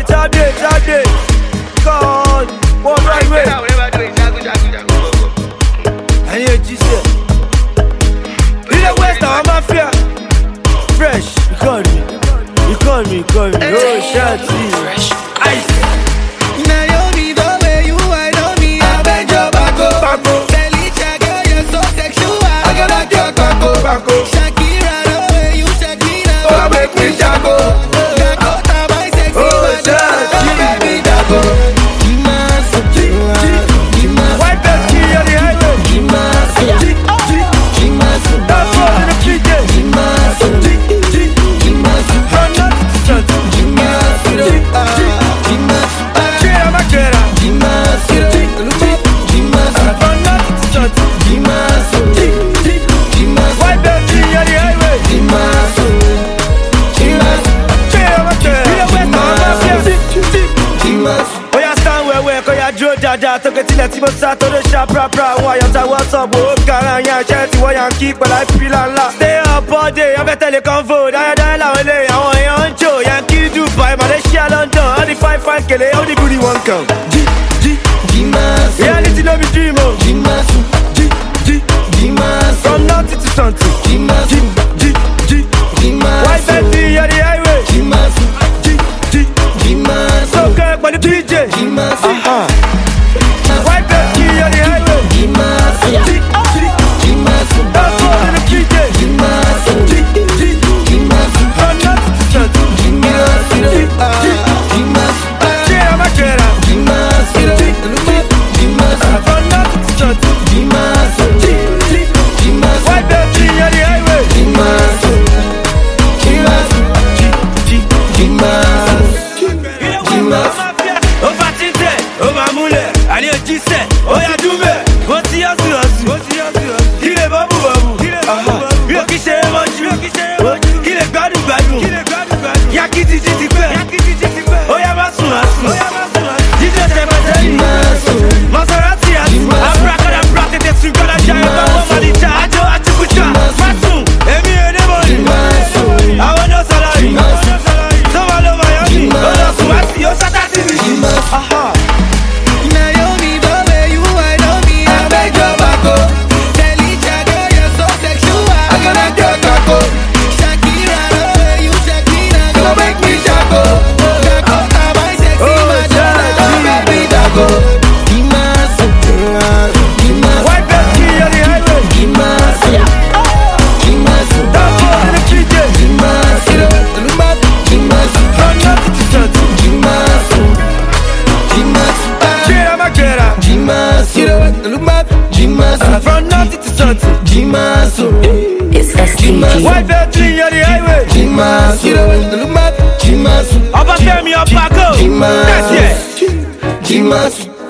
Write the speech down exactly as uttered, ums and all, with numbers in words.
update, update, update. God, one right way. And you just said, in the West, I'm mafia. Fresh, you call me, you call me, you call me. Oh, Shanty, fresh, ice. Now you be the way you I know me. I beg your backo, backo. Felicia, girl, you're so sexual. I gotta your backo, backo. Shakira, the way you Shakira, oh make me jago. Jago, my sexy man, baby jago. Gimas, gimas, White belt key on the highway. gimas, gimas, That's all in the P J. gimas, gimas, From nothing to something. gimas, gimas. Kera makera. Gimas, gimas, From nothing to something. gimas, gimas, White belt key on the highway. gimas, gimas, Kera makera. In the West, I'm mafia. gimas. Oh, yeah, stand where we're going to draw dada. Took it till the team of Sato, the sharp, rap, rap. Why you tell what's up? Oh, Karan, yeah, Chelsea, why you keep, but I feel and laugh. Stay up all day, I'm better than convo. I die la way, I want you on Joe. Yankee Dubai, Malaysia, London. All the five, five, Kelly, all the goody one come. G, G, Gimas, reality, no be dream, oh. gimas, G, G, gimas, from nothing to something. gimas, G, G, G, gimas, white belt, on the highway. gimas, G, G, gimas, so good, but the P J. gimas, Uh-huh. White belt, on the highway. gimas, G, G, gimas, that's all in the P J. gimas, G, G, gimas, from nothing to something. gimas, G, G, gimas, Kera makera. gimas, gimas, From nothing to something. gimas, G, G, gimas, white belt, on the highway. gimas, gimas, G, G, gimas, gimas. ó fa títẹ̀ ó máa múlẹ̀ àní òjíṣẹ́ ó yá dúbẹ̀ ó ti yọ̀sù yọ̀sù kí lè bọ́bù bọ́bù bí o kì í ṣe é mọ́jú kí lè gbádùn gbádùn yá kí ti jí ti pẹ́ ó yá má sùn má sùn jíjẹ́ tẹ̀pẹ̀tẹ̀ yìí Maserati àti abúrákàdà búrá tètè sùn gbọ́dọ̀ já ẹgbẹ́ wọn máa di já àjọ àtìkújà má sùn èmi ò dé mọ́ni àwọn náà sálárì sọ́wọ́ ló máa yọ ní ó lọ sùn wá sí ó sátá sí mi. Now you me the way you I know me. I beg your backo. Felicia, girl, you're so sexual. I gotta your backo. Shakira, the way you Shakira, go make me jago. Jago, my sexy Madonna, baby jago. Gimas, gimas, White belt key on the highway. gimas, gimas, That's all in the P J. gimas, gimas, From nothing to something. gimas, gimas. Kera makera. Gimas, Gimas, From nothing to something. Gimas, It's S T G. White belt key on the highway. Gimas, Gimas, Ọba Fẹ́mi ọba go. Gimas, That's it. Gimas.